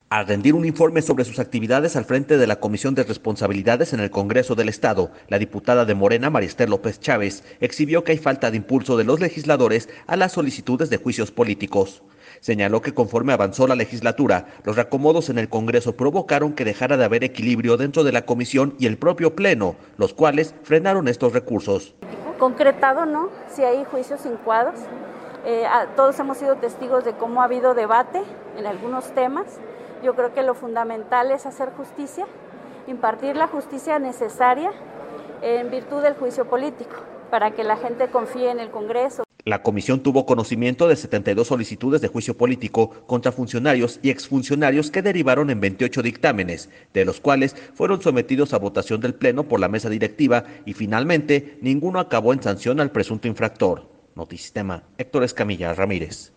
Al rendir un informe sobre sus actividades al frente de la Comisión de Responsabilidades en el Congreso del Estado, la diputada de Morena, María Esther López Chávez, exhibió que hay falta de impulso de los legisladores a las solicitudes de juicios políticos. Señaló que conforme avanzó la legislatura, los reacomodos en el Congreso provocaron que dejara de haber equilibrio dentro de la comisión y el propio Pleno, los cuales frenaron estos recursos. Concretado, ¿no? Si hay juicios incoados. Todos hemos sido testigos de cómo ha habido debate en algunos temas. Yo creo que lo fundamental es hacer justicia, impartir la justicia necesaria en virtud del juicio político, para que la gente confíe en el Congreso. La comisión tuvo conocimiento de 72 solicitudes de juicio político contra funcionarios y exfuncionarios que derivaron en 28 dictámenes, de los cuales fueron sometidos a votación del Pleno por la mesa directiva y finalmente ninguno acabó en sanción al presunto infractor. Notisistema, Héctor Escamilla Ramírez.